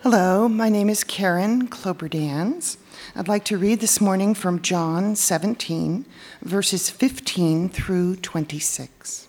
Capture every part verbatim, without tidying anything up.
Hello, my name is Karen Cloberdans. I'd like to read this morning from John seventeen, verses fifteen through twenty-six.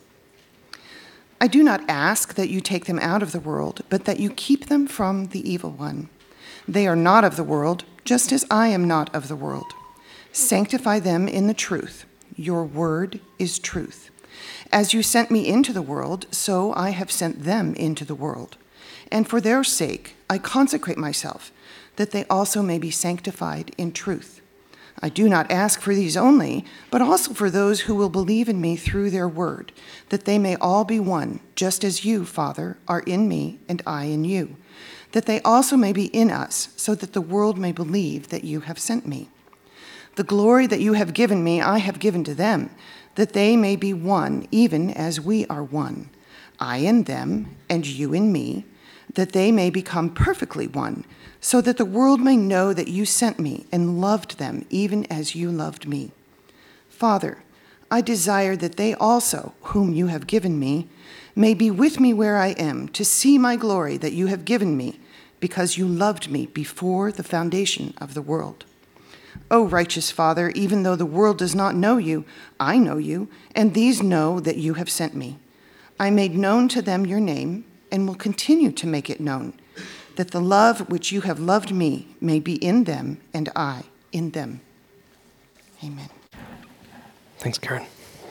I do not ask that you take them out of the world, but that you keep them from the evil one. They are not of the world, just as I am not of the world. Sanctify them in the truth. Your word is truth. As you sent me into the world, so I have sent them into the world. And for their sake, I consecrate myself, that they also may be sanctified in truth. I do not ask for these only, but also for those who will believe in me through their word, that they may all be one, just as you, Father, are in me and I in you, that they also may be in us, so that the world may believe that you have sent me. The glory that you have given me, I have given to them, that they may be one, even as we are one, I in them and you in me, that they may become perfectly one, so that the world may know that you sent me and loved them even as you loved me. Father, I desire that they also, whom you have given me, may be with me where I am, to see my glory that you have given me, because you loved me before the foundation of the world. O righteous Father, even though the world does not know you, I know you, and these know that you have sent me. I made known to them your name, and will continue to make it known, that the love which you have loved me may be in them, and I in them. Amen. Thanks, Karen.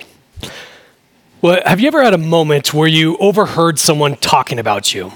Well, have you ever had a moment where you overheard someone talking about you?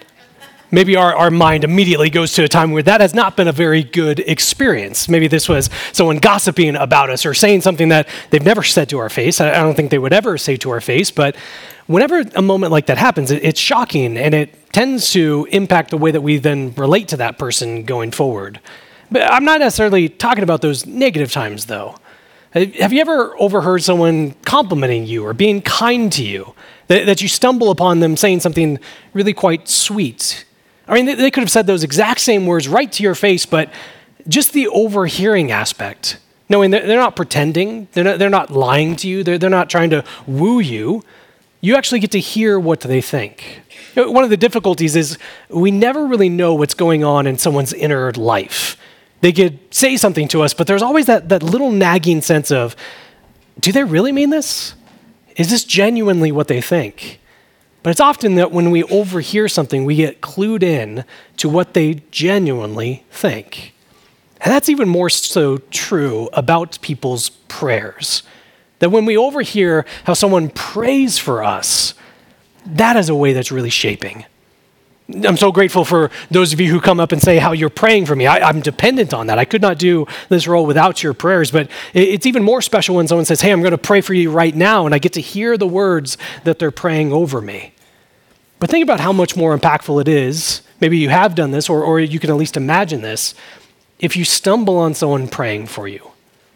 Maybe our, our mind immediately goes to a time where that has not been a very good experience. Maybe this was someone gossiping about us or saying something that they've never said to our face. I, I don't think they would ever say to our face, but whenever a moment like that happens, it, it's shocking, and it tends to impact the way that we then relate to that person going forward. But I'm not necessarily talking about those negative times, though. Have you ever overheard someone complimenting you or being kind to you, that, that you stumble upon them saying something really quite sweet? I mean, they could have said those exact same words right to your face, but just the overhearing aspect, knowing that they're not pretending, they're not, they're not lying to you, they're, they're not trying to woo you, you actually get to hear what they think. One of the difficulties is we never really know what's going on in someone's inner life. They could say something to us, but there's always that, that little nagging sense of, do they really mean this? Is this genuinely what they think? But it's often that when we overhear something, we get clued in to what they genuinely think. And that's even more so true about people's prayers. That when we overhear how someone prays for us, that is a way that's really shaping. I'm so grateful for those of you who come up and say how you're praying for me. I, I'm dependent on that. I could not do this role without your prayers, but it, it's even more special when someone says, hey, I'm going to pray for you right now, and I get to hear the words that they're praying over me. But think about how much more impactful it is, maybe you have done this, or, or you can at least imagine this, if you stumble on someone praying for you.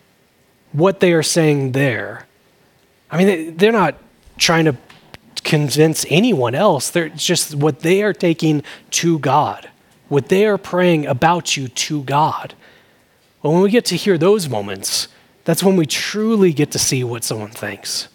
What they are saying there. I mean, they, they're not trying to convince anyone else. They're just what they are taking to God, what they are praying about you to God. Well, when we get to hear those moments, that's when we truly get to see what someone thinks.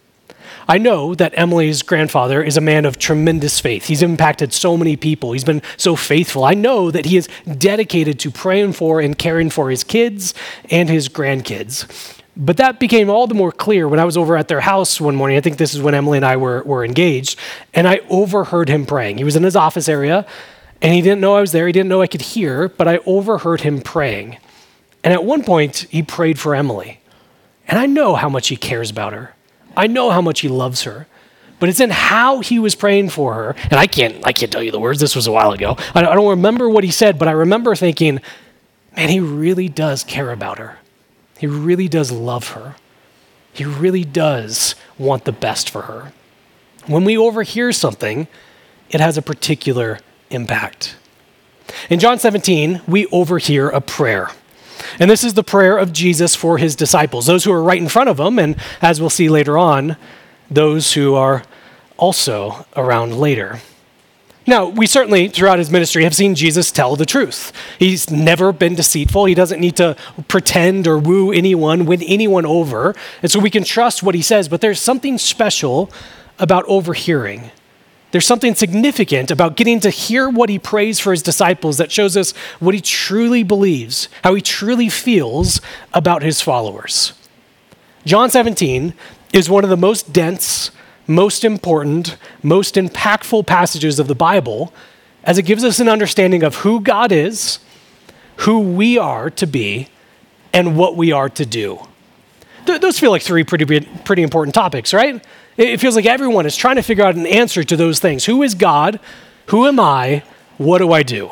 I know that Emily's grandfather is a man of tremendous faith. He's impacted so many people. He's been so faithful. I know that he is dedicated to praying for and caring for his kids and his grandkids. But that became all the more clear when I was over at their house one morning. I think this is when Emily and I were, were engaged, and I overheard him praying. He was in his office area, and he didn't know I was there. He didn't know I could hear, but I overheard him praying. And at one point, he prayed for Emily. And I know how much he cares about her. I know how much he loves her. But it's in how he was praying for her, and I can't, I can't tell you the words. This was a while ago. I don't remember what he said, but I remember thinking, man, he really does care about her. He really does love her. He really does want the best for her. When we overhear something, it has a particular impact. In John seventeen, we overhear a prayer. And this is the prayer of Jesus for his disciples, those who are right in front of him, and as we'll see later on, those who are also around later. Now, we certainly, throughout his ministry, have seen Jesus tell the truth. He's never been deceitful. He doesn't need to pretend or woo anyone, win anyone over. And so we can trust what he says, but there's something special about overhearing. There's something significant about getting to hear what he prays for his disciples that shows us what he truly believes, how he truly feels about his followers. John seventeen is one of the most dense, most important, most impactful passages of the Bible, as it gives us an understanding of who God is, who we are to be, and what we are to do. Th- those feel like three pretty, pretty important topics, right? It feels like everyone is trying to figure out an answer to those things. Who is God? Who am I? What do I do?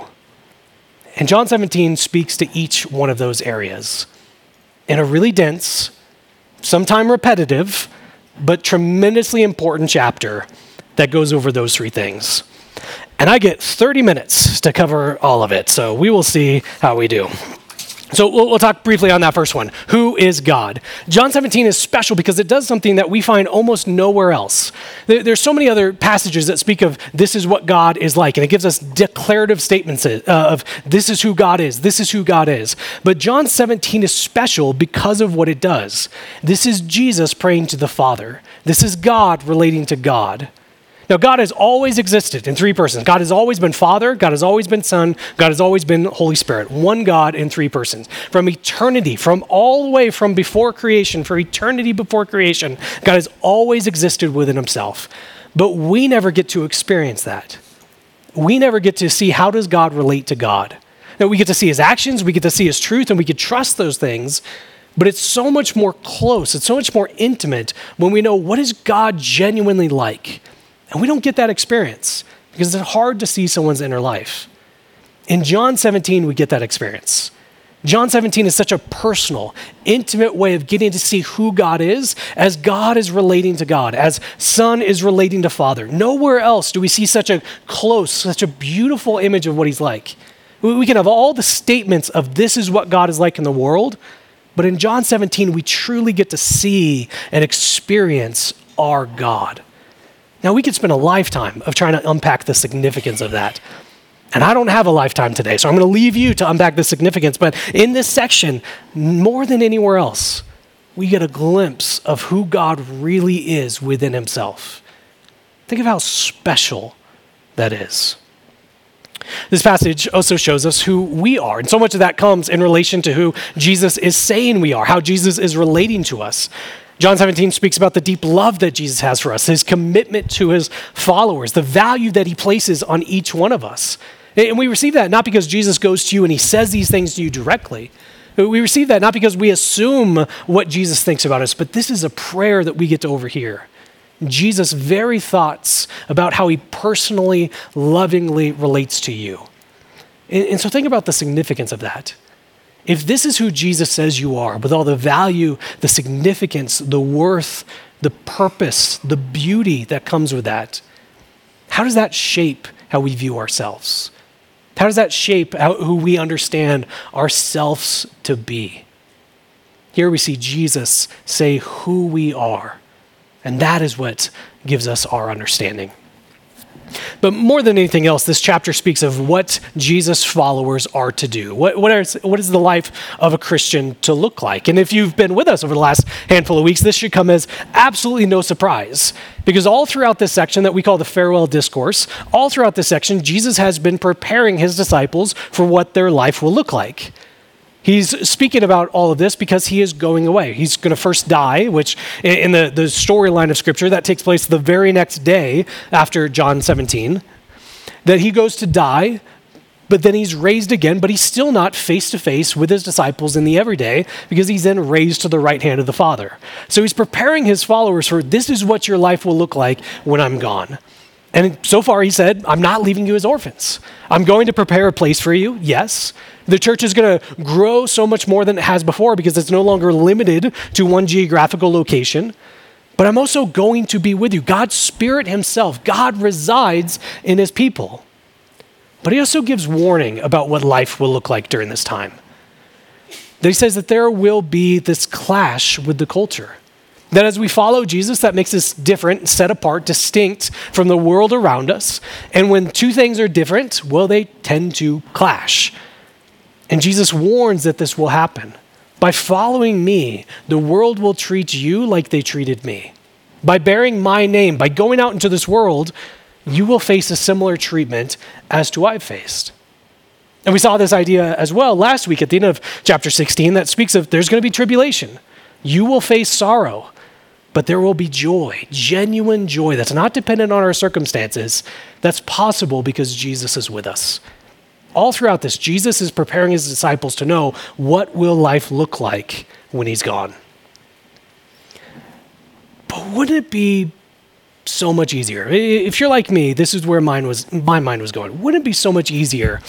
And John seventeen speaks to each one of those areas in a really dense, sometimes repetitive, but tremendously important chapter that goes over those three things. And I get thirty minutes to cover all of it, so we will see how we do. So we'll, we'll talk briefly on that first one. Who is God? John seventeen is special because it does something that we find almost nowhere else. There, there's so many other passages that speak of this is what God is like, and it gives us declarative statements uh, of this is who God is, this is who God is. But John seventeen is special because of what it does. This is Jesus praying to the Father. This is God relating to God. Now, God has always existed in three persons. God has always been Father, God has always been Son, God has always been Holy Spirit. One God in three persons. From eternity, from all the way from before creation, for eternity before creation, God has always existed within himself. But we never get to experience that. We never get to see how does God relate to God. Now, we get to see his actions, we get to see his truth, and we can trust those things. But it's so much more close, it's so much more intimate when we know what is God genuinely like. And we don't get that experience because it's hard to see someone's inner life. In John seventeen, we get that experience. John seventeen is such a personal, intimate way of getting to see who God is as God is relating to God, as Son is relating to Father. Nowhere else do we see such a close, such a beautiful image of what he's like. We can have all the statements of this is what God is like in the world, but in John seventeen, we truly get to see and experience our God. Now, we could spend a lifetime of trying to unpack the significance of that. And I don't have a lifetime today, so I'm going to leave you to unpack the significance. But in this section, more than anywhere else, we get a glimpse of who God really is within himself. Think of how special that is. This passage also shows us who we are. And so much of that comes in relation to who Jesus is saying we are, how Jesus is relating to us. John seventeen speaks about the deep love that Jesus has for us, his commitment to his followers, the value that he places on each one of us. And we receive that not because Jesus goes to you and he says these things to you directly. We receive that not because we assume what Jesus thinks about us, but this is a prayer that we get to overhear. Jesus' very thoughts about how he personally, lovingly relates to you. And so think about the significance of that. If this is who Jesus says you are, with all the value, the significance, the worth, the purpose, the beauty that comes with that, how does that shape how we view ourselves? How does that shape how, who we understand ourselves to be? Here we see Jesus say who we are, and that is what gives us our understanding. But more than anything else, this chapter speaks of what Jesus' followers are to do. What, what, are, what is the life of a Christian to look like? And if you've been with us over the last handful of weeks, this should come as absolutely no surprise. Because all throughout this section that we call the farewell discourse, all throughout this section, Jesus has been preparing his disciples for what their life will look like. He's speaking about all of this because he is going away. He's going to first die, which in the, the storyline of Scripture, that takes place the very next day after John seventeen, that he goes to die, but then he's raised again, but he's still not face-to-face with his disciples in the everyday because he's then raised to the right hand of the Father. So he's preparing his followers for this is what your life will look like when I'm gone. And so far he said, I'm not leaving you as orphans. I'm going to prepare a place for you, yes. The church is going to grow so much more than it has before because it's no longer limited to one geographical location. But I'm also going to be with you. God's Spirit himself, God resides in his people. But he also gives warning about what life will look like during this time. That he says that there will be this clash with the culture. That as we follow Jesus, that makes us different, set apart, distinct from the world around us. And when two things are different, well, they tend to clash. And Jesus warns that this will happen. By following me, the world will treat you like they treated me. By bearing my name, by going out into this world, you will face a similar treatment as to I've faced. And we saw this idea as well last week at the end of chapter sixteen that speaks of there's going to be tribulation. You will face sorrow, but there will be joy, genuine joy that's not dependent on our circumstances. That's possible because Jesus is with us. All throughout this, Jesus is preparing his disciples to know what will life look like when he's gone. But wouldn't it be so much easier? If you're like me, this is where mine was, my mind was going. Wouldn't it be so much easier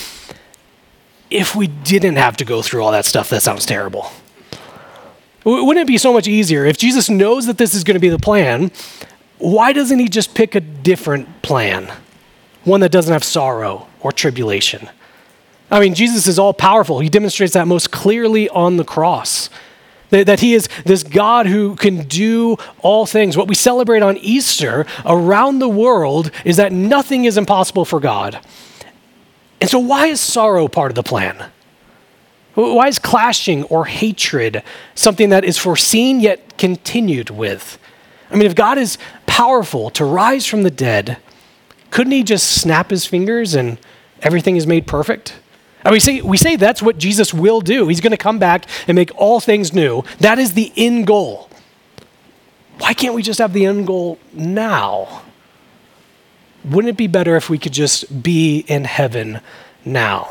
if we didn't have to go through all that stuff that sounds terrible? Wouldn't it be so much easier if Jesus knows that this is going to be the plan? Why doesn't he just pick a different plan? One that doesn't have sorrow or tribulation. I mean, Jesus is all powerful. He demonstrates that most clearly on the cross. That, that he is this God who can do all things. What we celebrate on Easter around the world is that nothing is impossible for God. And so why is sorrow part of the plan? Why is clashing or hatred something that is foreseen yet continued with? I mean, if God is powerful to rise from the dead, couldn't he just snap his fingers and everything is made perfect? And we say, we say that's what Jesus will do. He's going to come back and make all things new. That is the end goal. Why can't we just have the end goal now? Wouldn't it be better if we could just be in heaven now?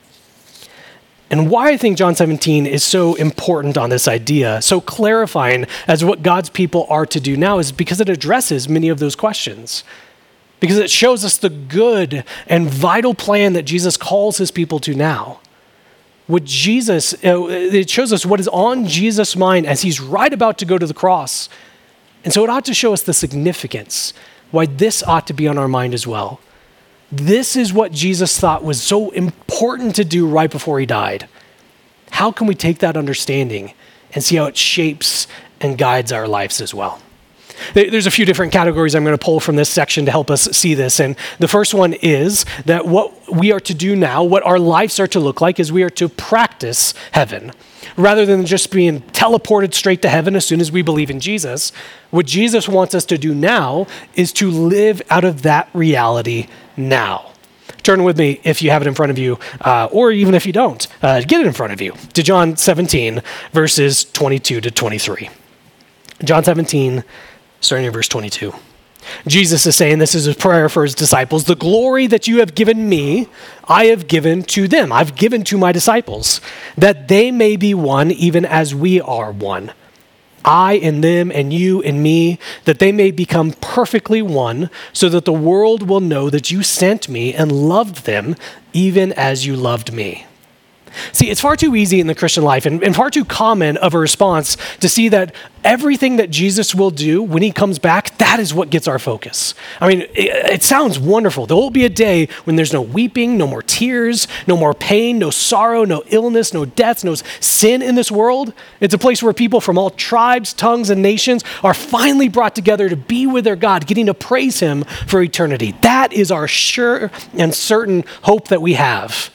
And why I think John seventeen is so important on this idea, so clarifying as what God's people are to do now, is because it addresses many of those questions. Because it shows us the good and vital plan that Jesus calls his people to now. What Jesus, it shows us what is on Jesus' mind as he's right about to go to the cross. And so it ought to show us the significance, why this ought to be on our mind as well. This is what Jesus thought was so important to do right before he died. How can we take that understanding and see how it shapes and guides our lives as well? There's a few different categories I'm going to pull from this section to help us see this. And the first one is that what we are to do now, what our lives are to look like, is we are to practice heaven. Rather than just being teleported straight to heaven as soon as we believe in Jesus, what Jesus wants us to do now is to live out of that reality now. Turn with me, if you have it in front of you, uh, or even if you don't, uh, get it in front of you, to John seventeen, verses twenty-two to twenty-three. John seventeen, starting in verse twenty-two. Jesus is saying, this is a prayer for his disciples, the glory that you have given me, I have given to them. I've given to my disciples, that they may be one even as we are one. I in them and you in me, that they may become perfectly one, so that the world will know that you sent me and loved them even as you loved me. See, it's far too easy in the Christian life and, and far too common of a response to see that everything that Jesus will do when he comes back, that is what gets our focus. I mean, it, it sounds wonderful. There will be a day when there's no weeping, no more tears, no more pain, no sorrow, no illness, no deaths, no sin in this world. It's a place where people from all tribes, tongues, and nations are finally brought together to be with their God, getting to praise him for eternity. That is our sure and certain hope that we have.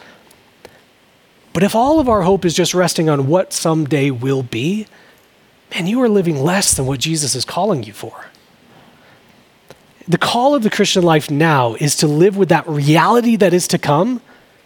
But if all of our hope is just resting on what someday will be, man, you are living less than what Jesus is calling you for. The call of the Christian life now is to live with that reality that is to come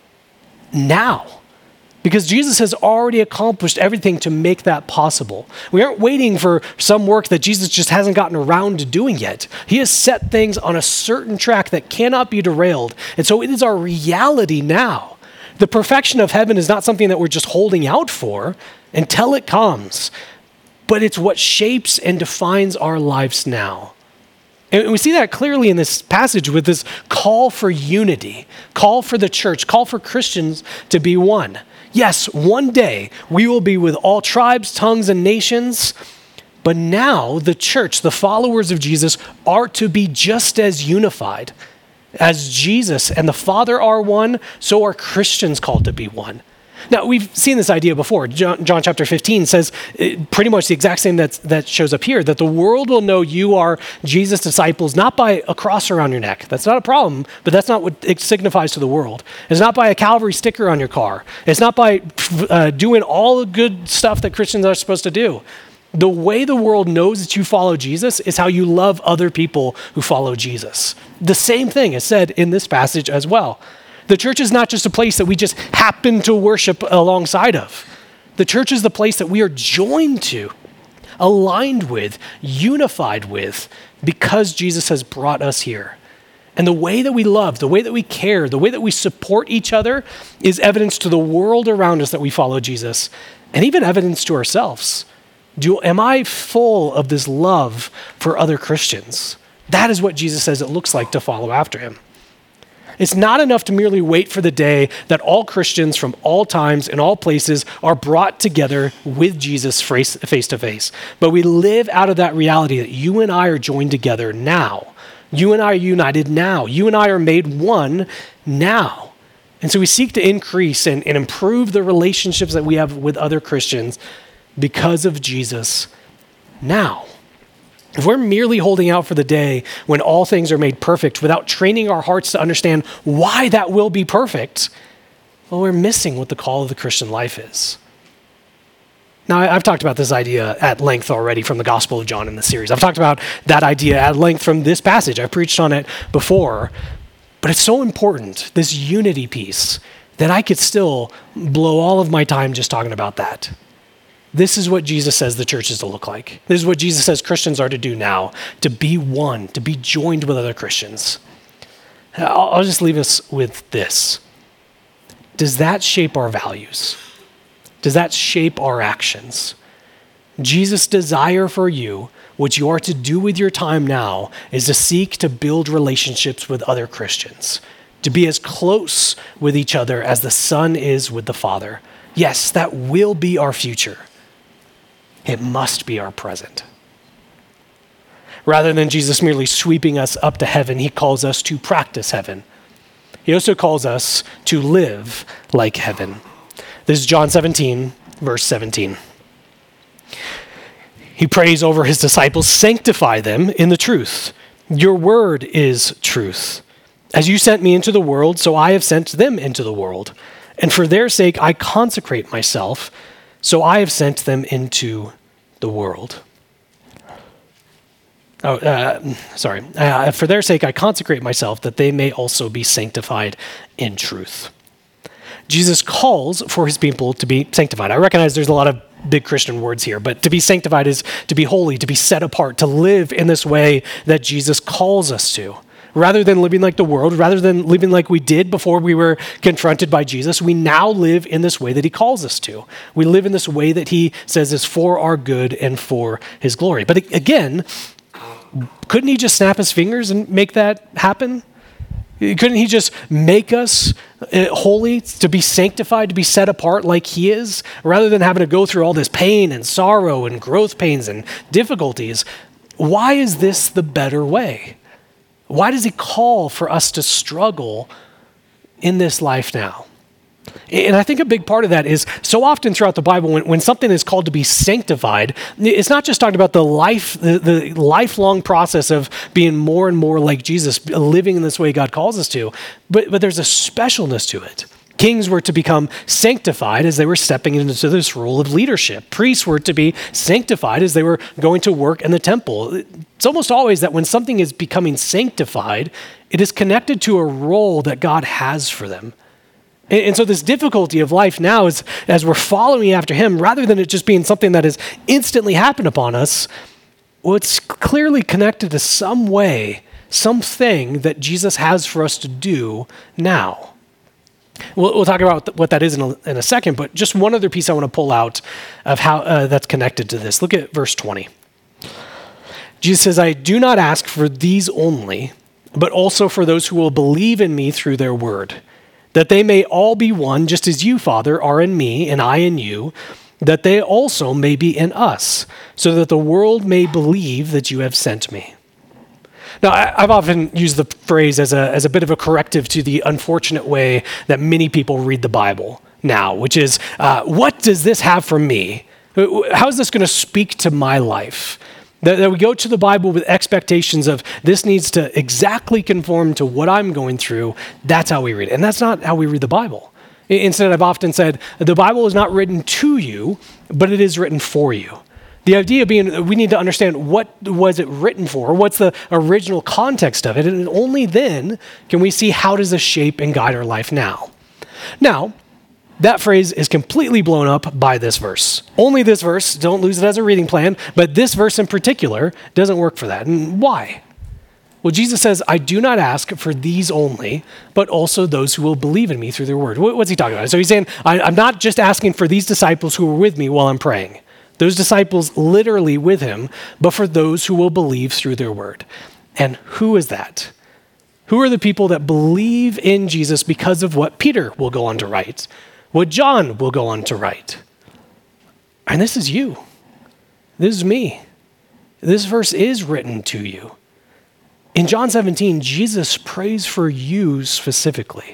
now. Because Jesus has already accomplished everything to make that possible. We aren't waiting for some work that Jesus just hasn't gotten around to doing yet. He has set things on a certain track that cannot be derailed. And so it is our reality now. The perfection of heaven is not something that we're just holding out for until it comes, but it's what shapes and defines our lives now. And we see that clearly in this passage with this call for unity, call for the church, call for Christians to be one. Yes, one day we will be with all tribes, tongues, and nations, but now the church, the followers of Jesus, are to be just as unified. As Jesus and the Father are one, so are Christians called to be one. Now, we've seen this idea before. John, John chapter fifteen says pretty much the exact same that's, that shows up here, that the world will know you are Jesus' disciples, not by a cross around your neck. That's not a problem, but that's not what it signifies to the world. It's not by a Calvary sticker on your car. It's not by uh, doing all the good stuff that Christians are supposed to do. The way the world knows that you follow Jesus is how you love other people who follow Jesus. The same thing is said in this passage as well. The church is not just a place that we just happen to worship alongside of. The church is the place that we are joined to, aligned with, unified with, because Jesus has brought us here. And the way that we love, the way that we care, the way that we support each other is evidence to the world around us that we follow Jesus, and even evidence to ourselves. Do, am I full of this love for other Christians? That is what Jesus says it looks like to follow after him. It's not enough to merely wait for the day that all Christians from all times and all places are brought together with Jesus face to face. But we live out of that reality that you and I are joined together now. You and I are united now. You and I are made one now. And so we seek to increase and, and improve the relationships that we have with other Christians because of Jesus now. If we're merely holding out for the day when all things are made perfect without training our hearts to understand why that will be perfect, well, we're missing what the call of the Christian life is. Now, I've talked about this idea at length already from the Gospel of John in the series. I've talked about that idea at length from this passage. I've preached on it before, but it's so important, this unity piece, that I could still blow all of my time just talking about that. This is what Jesus says the church is to look like. This is what Jesus says Christians are to do now, to be one, to be joined with other Christians. I'll, I'll just leave us with this. Does that shape our values? Does that shape our actions? Jesus' desire for you, what you are to do with your time now, is to seek to build relationships with other Christians, to be as close with each other as the Son is with the Father. Yes, that will be our future. It must be our present. Rather than Jesus merely sweeping us up to heaven, he calls us to practice heaven. He also calls us to live like heaven. This is John seventeen, verse seventeen. He prays over his disciples, sanctify them in the truth. Your word is truth. As you sent me into the world, so I have sent them into the world. And for their sake, I consecrate myself, so I have sent them into the world. Oh, uh, sorry. Uh, for their sake, I consecrate myself, that they may also be sanctified in truth. Jesus calls for his people to be sanctified. I recognize there's a lot of big Christian words here, but to be sanctified is to be holy, to be set apart, to live in this way that Jesus calls us to. Rather than living like the world, rather than living like we did before we were confronted by Jesus, we now live in this way that he calls us to. We live in this way that he says is for our good and for his glory. But again, couldn't he just snap his fingers and make that happen? Couldn't he just make us holy, to be sanctified, to be set apart like he is, rather than having to go through all this pain and sorrow and growth pains and difficulties? Why is this the better way? Why does he call for us to struggle in this life now? And I think a big part of that is so often throughout the Bible, when, when something is called to be sanctified, it's not just talking about the life, the, the lifelong process of being more and more like Jesus, living in this way God calls us to, but, but there's a specialness to it. Kings were to become sanctified as they were stepping into this role of leadership. Priests were to be sanctified as they were going to work in the temple. It's almost always that when something is becoming sanctified, it is connected to a role that God has for them. And, and so this difficulty of life now is, as we're following after him, rather than it just being something that has instantly happened upon us, well, it's clearly connected to some way, something that Jesus has for us to do now. We'll, we'll talk about what that is in a, in a second, but just one other piece I want to pull out of how uh, that's connected to this. Look at verse twenty. Jesus says, I do not ask for these only, but also for those who will believe in me through their word, that they may all be one, just as you, Father, are in me and I in you, that they also may be in us, so that the world may believe that you have sent me. Now, I've often used the phrase as a, as a bit of a corrective to the unfortunate way that many people read the Bible now, which is, uh, what does this have for me? How is this going to speak to my life? That, that we go to the Bible with expectations of this needs to exactly conform to what I'm going through. That's how we read it. And that's not how we read the Bible. Instead, I've often said, the Bible is not written to you, but it is written for you. The idea being we need to understand what was it written for, what's the original context of it, and only then can we see how does this shape and guide our life now. Now, that phrase is completely blown up by this verse. Only this verse, don't lose it as a reading plan, but this verse in particular doesn't work for that. And why? Well, Jesus says, I do not ask for these only, but also those who will believe in me through their word. What's he talking about? So he's saying, I, I'm not just asking for these disciples who are with me while I'm praying. Those disciples literally with him, but for those who will believe through their word. And who is that? Who are the people that believe in Jesus because of what Peter will go on to write, what John will go on to write? And this is you. This is me. This verse is written to you. In John seventeen, Jesus prays for you specifically.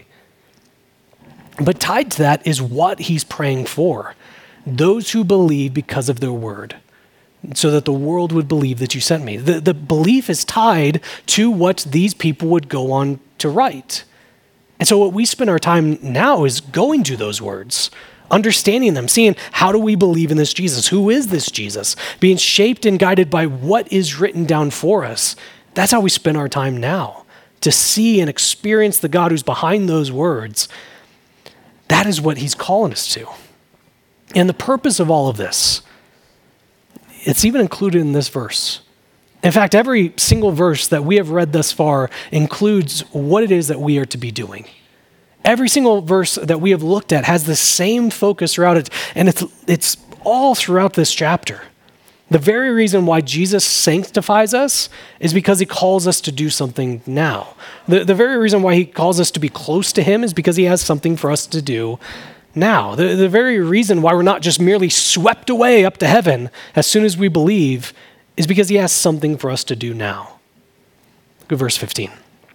But tied to that is what he's praying for. Those who believe because of their word, so that the world would believe that you sent me. The, the belief is tied to what these people would go on to write. And so what we spend our time now is going to those words, understanding them, seeing how do we believe in this Jesus? Who is this Jesus? Being shaped and guided by what is written down for us. That's how we spend our time now, to see and experience the God who's behind those words. That is what he's calling us to. And the purpose of all of this, it's even included in this verse. In fact, every single verse that we have read thus far includes what it is that we are to be doing. Every single verse that we have looked at has the same focus throughout it, and it's, it's all throughout this chapter. The very reason why Jesus sanctifies us is because he calls us to do something now. The, the very reason why he calls us to be close to him is because he has something for us to do now. The, the very reason why we're not just merely swept away up to heaven as soon as we believe is because he has something for us to do now. Look at verse fifteen.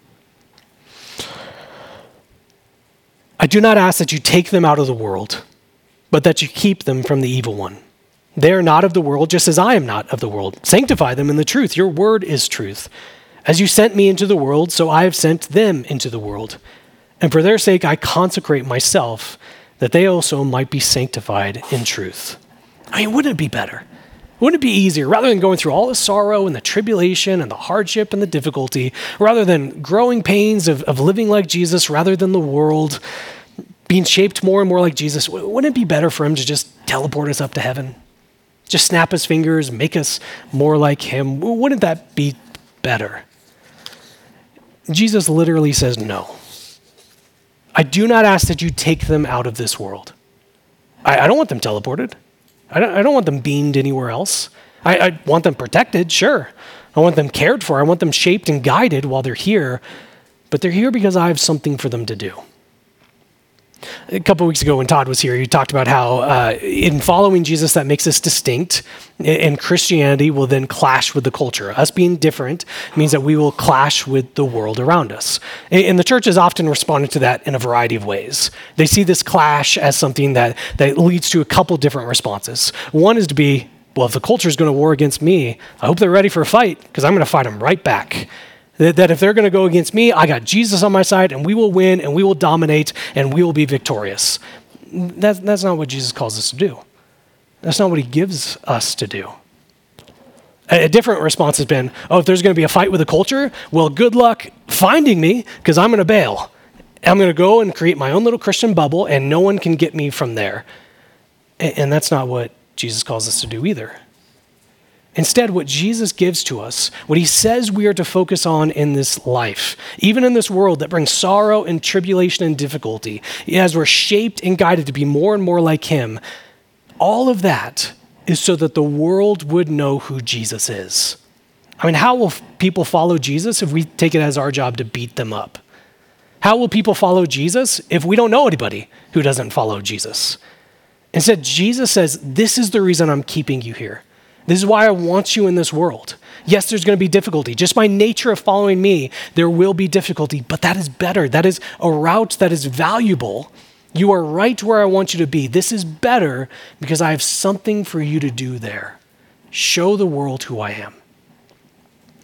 I do not ask that you take them out of the world, but that you keep them from the evil one. They are not of the world, just as I am not of the world. Sanctify them in the truth. Your word is truth. As you sent me into the world, so I have sent them into the world. And for their sake, I consecrate myself, that they also might be sanctified in truth. I mean, wouldn't it be better? Wouldn't it be easier, rather than going through all the sorrow and the tribulation and the hardship and the difficulty, rather than growing pains of, of living like Jesus rather than the world, being shaped more and more like Jesus, wouldn't it be better for him to just teleport us up to heaven? Just snap his fingers, make us more like him. Wouldn't that be better? Jesus literally says no. I do not ask that you take them out of this world. I, I don't want them teleported. I don't, I don't want them beamed anywhere else. I, I want them protected, sure. I want them cared for. I want them shaped and guided while they're here. But they're here because I have something for them to do. A couple of weeks ago when Todd was here, he talked about how uh, in following Jesus, that makes us distinct, and Christianity will then clash with the culture. Us being different means that we will clash with the world around us. And the church has often responded to that in a variety of ways. They see this clash as something that, that leads to a couple different responses. One is to be, well, if the culture is going to war against me, I hope they're ready for a fight, because I'm going to fight them right back. That if they're going to go against me, I got Jesus on my side, and we will win, and we will dominate, and we will be victorious. That's, that's not what Jesus calls us to do. That's not what he gives us to do. A, a different response has been, oh, if there's going to be a fight with the culture, well, good luck finding me, because I'm going to bail. I'm going to go and create my own little Christian bubble, and no one can get me from there. And, and that's not what Jesus calls us to do either. Instead, what Jesus gives to us, what he says we are to focus on in this life, even in this world that brings sorrow and tribulation and difficulty, as we're shaped and guided to be more and more like him, all of that is so that the world would know who Jesus is. I mean, how will people follow Jesus if we take it as our job to beat them up? How will people follow Jesus if we don't know anybody who doesn't follow Jesus? Instead, Jesus says, this is the reason I'm keeping you here. This is why I want you in this world. Yes, there's going to be difficulty. Just by nature of following me, there will be difficulty, but that is better. That is a route that is valuable. You are right where I want you to be. This is better because I have something for you to do there. Show the world who I am.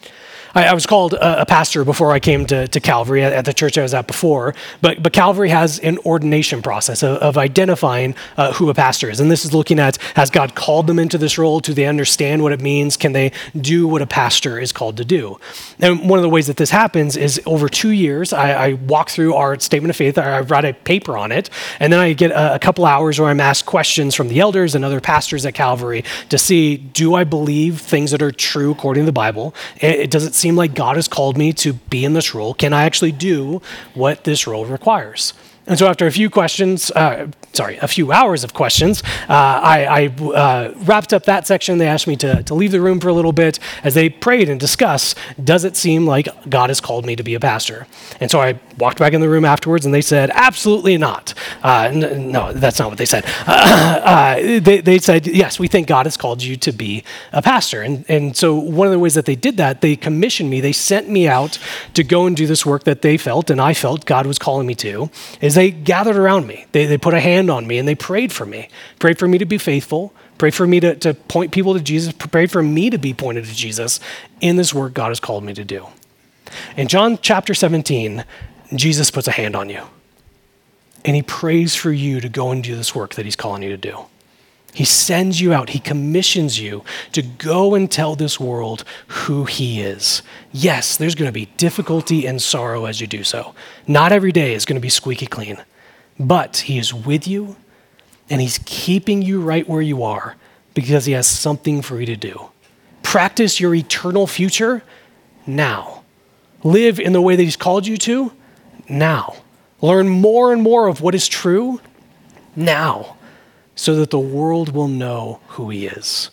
I, I was called a, a pastor before I came to, to Calvary at, at the church I was at before, but, but Calvary has an ordination process of, of identifying uh, who a pastor is. And this is looking at, has God called them into this role? Do they understand what it means? Can they do what a pastor is called to do? And one of the ways that this happens is over two years, I, I walk through our statement of faith, I write a paper on it, and then I get a, a couple hours where I'm asked questions from the elders and other pastors at Calvary to see, do I believe things that are true according to the Bible? It, it, does it seem like God has called me to be in this role? Can I actually do what this role requires? And so after a few questions, uh, sorry, a few hours of questions, uh, I, I uh, wrapped up that section. They asked me to, to leave the room for a little bit as they prayed and discussed, does it seem like God has called me to be a pastor? And so I walked back in the room afterwards and they said, absolutely not. Uh, n- no, that's not what they said. Uh, uh, they, they said, yes, we think God has called you to be a pastor. And, and so one of the ways that they did that, they commissioned me, they sent me out to go and do this work that they felt and I felt God was calling me to, is they gathered around me. They, they put a hand on me and they prayed for me, prayed for me to be faithful, prayed for me to, to point people to Jesus, prayed for me to be pointed to Jesus in this work God has called me to do. In John chapter seventeen, Jesus puts a hand on you and he prays for you to go and do this work that he's calling you to do. He sends you out. He commissions you to go and tell this world who he is. Yes, there's going to be difficulty and sorrow as you do so. Not every day is going to be squeaky clean, but he is with you and he's keeping you right where you are because he has something for you to do. Practice your eternal future now. Live in the way that he's called you to now. Learn more and more of what is true now, so that the world will know who he is.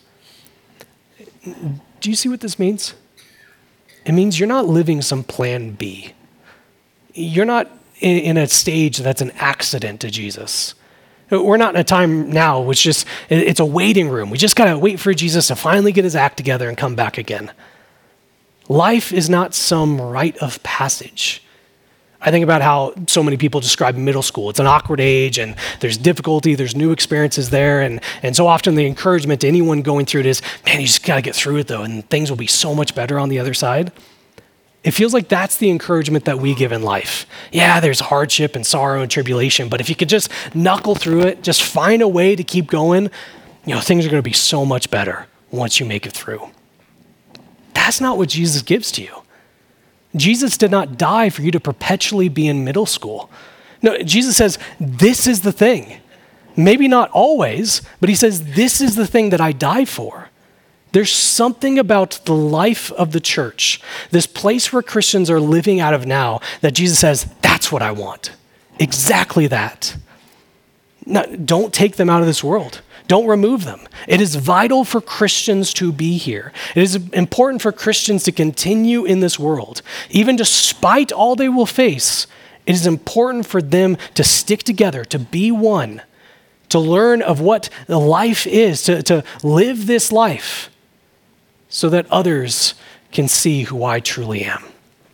Do you see what this means? It means you're not living some plan B. You're not in, in a stage that's an accident to Jesus. We're not in a time now which just, it's a waiting room. We just got to wait for Jesus to finally get his act together and come back again. Life is not some rite of passage. I think about how so many people describe middle school. It's an awkward age and there's difficulty, there's new experiences there. And, and so often the encouragement to anyone going through it is, man, you just got to get through it though, and things will be so much better on the other side. It feels like that's the encouragement that we give in life. Yeah, there's hardship and sorrow and tribulation, but if you could just knuckle through it, just find a way to keep going, you know, things are going to be so much better once you make it through. That's not what Jesus gives to you. Jesus did not die for you to perpetually be in middle school. No, Jesus says, this is the thing. Maybe not always, but he says, this is the thing that I died for. There's something about the life of the church, this place where Christians are living out of now, that Jesus says, that's what I want. Exactly that. Now, don't take them out of this world. Don't remove them. It is vital for Christians to be here. It is important for Christians to continue in this world. Even despite all they will face, it is important for them to stick together, to be one, to learn of what the life is, to, to live this life so that others can see who I truly am.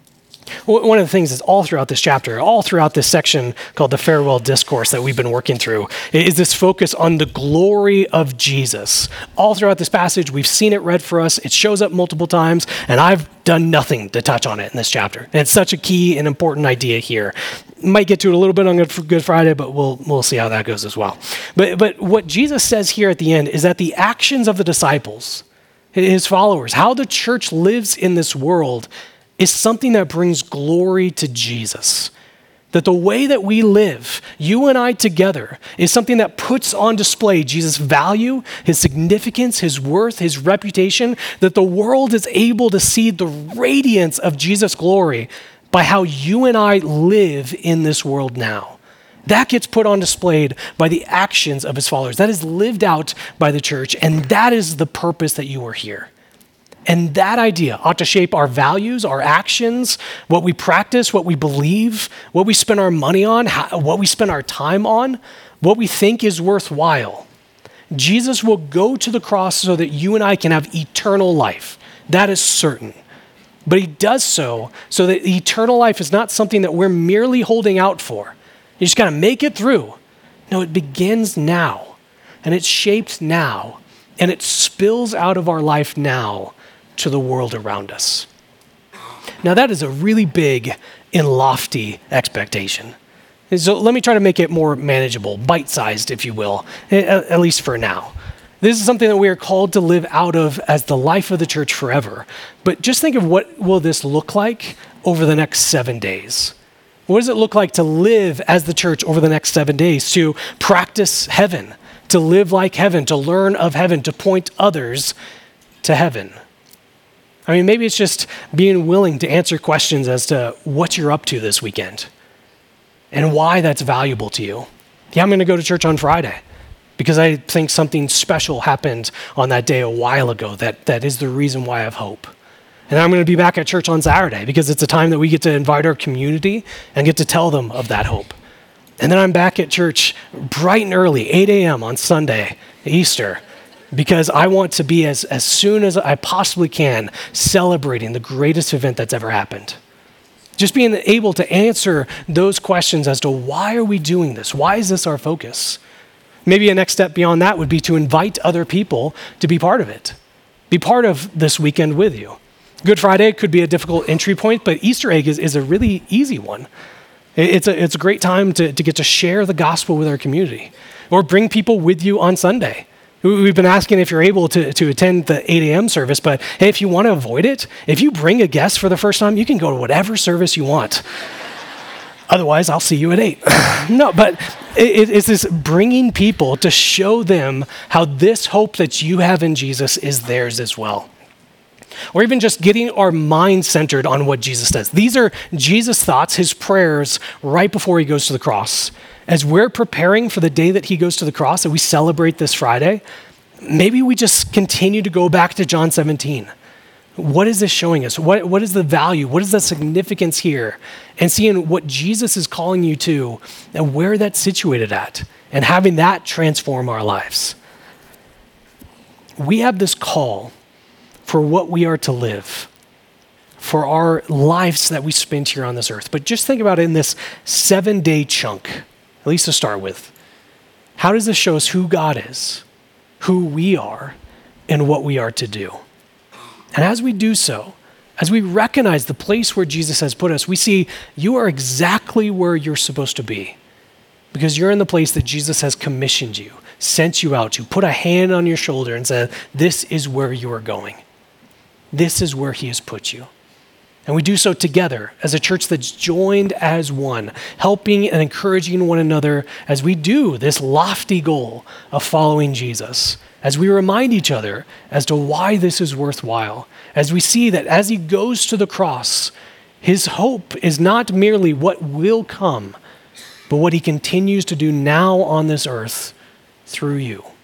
One of the things that's all throughout this chapter, all throughout this section called the farewell discourse that we've been working through, is this focus on the glory of Jesus. All throughout this passage, we've seen it read for us. It shows up multiple times, and I've done nothing to touch on it in this chapter. And it's such a key and important idea here. Might get to it a little bit on Good Friday, but we'll we'll see how that goes as well. But but what Jesus says here at the end is that the actions of the disciples, his followers, how the church lives in this world, is something that brings glory to Jesus. That the way that we live, you and I together, is something that puts on display Jesus' value, his significance, his worth, his reputation, that the world is able to see the radiance of Jesus' glory by how you and I live in this world now. That gets put on display by the actions of his followers. That is lived out by the church, and that is the purpose that you are here. And that idea ought to shape our values, our actions, what we practice, what we believe, what we spend our money on, how, what we spend our time on, what we think is worthwhile. Jesus will go to the cross so that you and I can have eternal life. That is certain. But he does so so that eternal life is not something that we're merely holding out for. You just got to make it through. No, it begins now, and it's shaped now, and it spills out of our life now to the world around us. Now that is a really big and lofty expectation. And so let me try to make it more manageable, bite-sized, if you will, at least for now. This is something that we are called to live out of as the life of the church forever. But just think of what will this look like over the next seven days. What does it look like to live as the church over the next seven days, to practice heaven, to live like heaven, to learn of heaven, to point others to heaven? I mean, maybe it's just being willing to answer questions as to what you're up to this weekend and why that's valuable to you. Yeah, I'm going to go to church on Friday because I think something special happened on that day a while ago that, that is the reason why I have hope. And I'm going to be back at church on Saturday because it's a time that we get to invite our community and get to tell them of that hope. And then I'm back at church bright and early, eight a.m. on Sunday, Easter, because I want to be as, as soon as I possibly can celebrating the greatest event that's ever happened. Just being able to answer those questions as to why are we doing this? Why is this our focus? Maybe a next step beyond that would be to invite other people to be part of it. Be part of this weekend with you. Good Friday could be a difficult entry point, but Easter egg is, is a really easy one. It's a, it's a great time to, to get to share the gospel with our community or bring people with you on Sunday. We've been asking if you're able to, to attend the eight a.m. service, but hey, if you want to avoid it, if you bring a guest for the first time, you can go to whatever service you want. Otherwise, I'll see you at eight. No, but it, it's this bringing people to show them how this hope that you have in Jesus is theirs as well. Or even just getting our mind centered on what Jesus does. These are Jesus' thoughts, his prayers right before he goes to the cross. As we're preparing for the day that he goes to the cross, that we celebrate this Friday, maybe we just continue to go back to John seventeen. What is this showing us? What, what is the value? What is the significance here? And seeing what Jesus is calling you to and where that's situated at and having that transform our lives. We have this call for what we are to live, for our lives that we spend here on this earth. But just think about it in this seven-day chunk, at least to start with. How does this show us who God is, who we are, and what we are to do? And as we do so, as we recognize the place where Jesus has put us, we see you are exactly where you're supposed to be because you're in the place that Jesus has commissioned you, sent you out to, put a hand on your shoulder and said, this is where you are going. This is where he has put you. And we do so together as a church that's joined as one, helping and encouraging one another as we do this lofty goal of following Jesus, as we remind each other as to why this is worthwhile, as we see that as he goes to the cross, his hope is not merely what will come, but what he continues to do now on this earth through you.